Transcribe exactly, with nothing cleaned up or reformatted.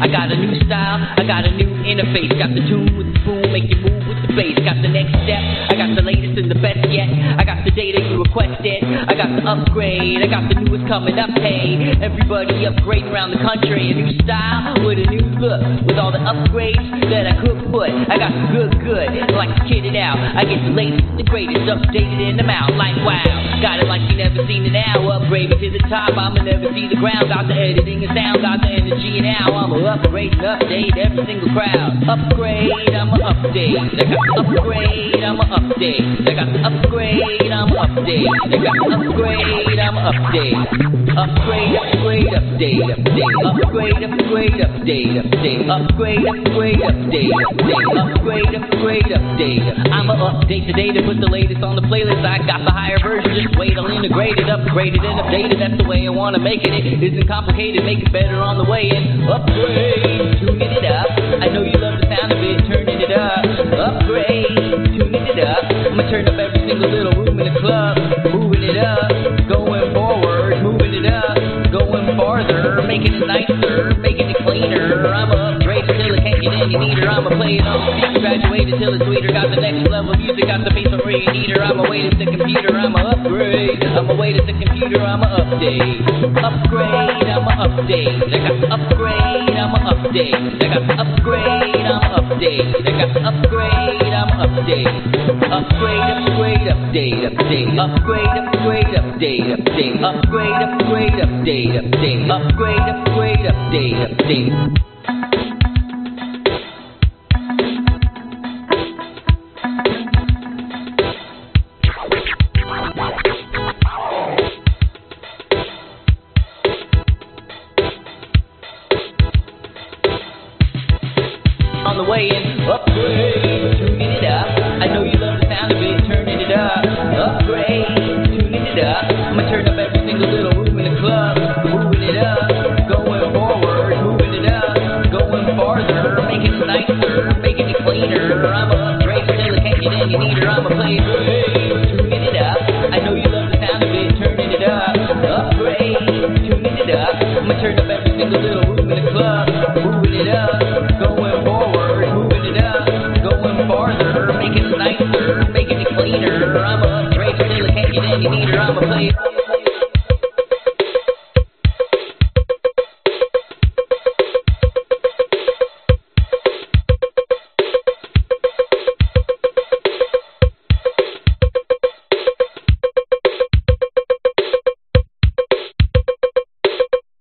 I got a new style, I got a new interface. Got the tune with the spoon, make you move with the bass. Got the next step, I got the latest and the best yet. I got the data you requested, I got the upgrade, I got the newest coming up. Hey, everybody upgrading around the country. A new style with a new look, with all the upgrades that I could put. I got the good, good, like to kid it out. I get the latest and the greatest, updated in the mouth. Like wow, got it like you never seen it now. Upgrade me to the top, I'ma never see the ground. Got the editing and sound, got the energy and now I'ma upgrade and update every single crowd. Upgrade, I'ma update. I got the upgrade, I'ma update. I got the upgrade, I'ma update. I got the upgrade, I'ma update. Upgrade, upgrade, update, update. Upgrade, upgrade, update, update. Upgrade, upgrade, update, update. Upgrade, upgrade, update. I'ma update the data, put the latest on the playlist. I got the higher version, just wait, I'll integrate it, upgrade it and update it. That's the way I wanna make it. It isn't complicated, make it better on the way in. Upgrade, tuning it up. I know you love the sound of it, turning it up. Upgrade, tuning it up. I'ma turn up every single little room in the club, moving it up, going forward, moving it up, going farther, making it nicer, making it cleaner. I'ma upgrade it till it can't get any neater. I'ma play it on speed, graduate it till it's sweeter. Got the next level music, got the bass on where you need her. I'ma wait at the computer, I'ma upgrade. I'ma wait at the computer, I'ma update. Upgrade, I'ma update. I got the upgrade, I'ma update. I got the upgrade, I'ma update. I got the upgrade, I'ma update. Upgrade, upgrade, update, update. Upgrade, upgrade, update, update. Upgrade, upgrade, update, update. Upgrade, upgrade, update, update. On the way in, upgrade, tuning it up. I know you love the sound of it, turning it up. Upgrade, tuning it up. I'ma turn up every single little room in the club, moving it up, going forward, moving it up, going farther, making it nicer, making it cleaner. I'ma upgrade till it can't get any neater. I'ma play it great, tuning it up. I know you love the sound of it, turning it up. Upgrade, tuning it up. I'ma turn up every single little room in the club, moving it up, going forward, moving it up, going farther, making it nicer, making it cleaner. I'ma upgrade till it can't get any neater. I'ma play it.